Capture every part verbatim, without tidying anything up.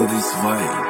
this vibe.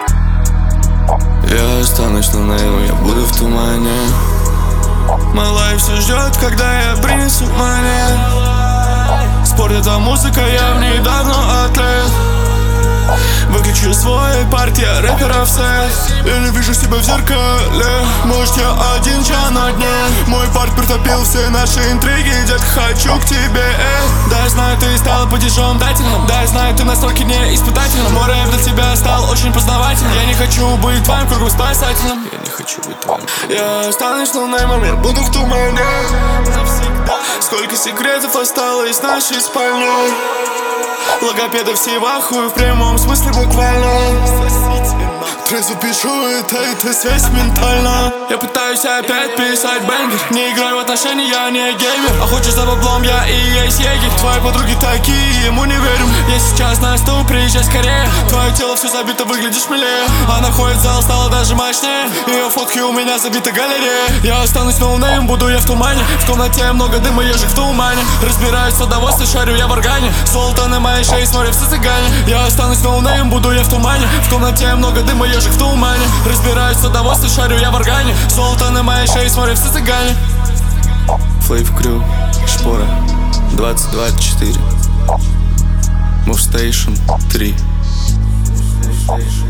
Я останусь на наяву, я буду в тумане. Мой лайф все ждет, когда я принесу money. Спорт это музыка, я в ней давно атлет. Выключу свой партия рэперов сет. Я не вижу себя в зеркале. Может я один чай на дне. Мой парт притопил все наши интриги. Детка, хочу к тебе, эй. Да, я знаю, ты стала падежом дательным. Да, я знаю, ты настолько не испытательным. Мой рэп для тебя стал очень познавательным. Я не хочу быть твоим кругом спасательным. Я не хочу быть твоим. Я останусь ноунеймом, я буду в тумане. Сколько секретов осталось в нашей спальне. Логопеды все в ахуе, в прямом смысле буквально. Трезво пишу, это, это связь ментально. Я пытаюсь опять писать бэнгер. Не играю в отношения, я не геймер. А хочешь за баблом, я и есть егерь. Твои подруги такие, ему не верю. Я сейчас на стул, приезжай скорее. Твое тело все забито, выглядишь милее. Она ходит в зал, стала даже мощнее. Ее фотки у меня забита галерея. Я останусь ноунейм, буду я в тумане. В комнате много дыма, ежик в тумане. Разбираюсь с удовольствием, шарю я в органе. Золото на моей шее, смотрю все цыгане. Я останусь ноунейм, буду я в тумане. В комнате много дыма, ежик в тумане. Разбираюсь с удовольствием, шарю я в органе. Золото на моей шее, смотрю все цыгане. Флейв Крю, Шпора, двадцать двадцать четыре. Мувстейшн три.